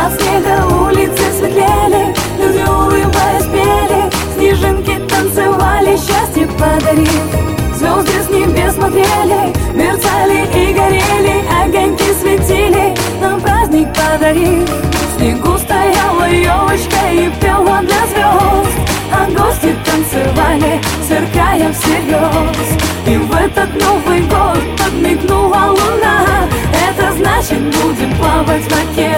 от снега улицы светлели, люди улыбаясь пели, снежинки танцевали, счастье подарив. Звезды с небес смотрели, мерцали и горели, огоньки светили, нам праздник подарив. В снегу стояла елочка и пела для звезд, а гости танцевали, сверкая всерьез. И в этот Новый год подмигнула луна, это значит, будем плавать в оке.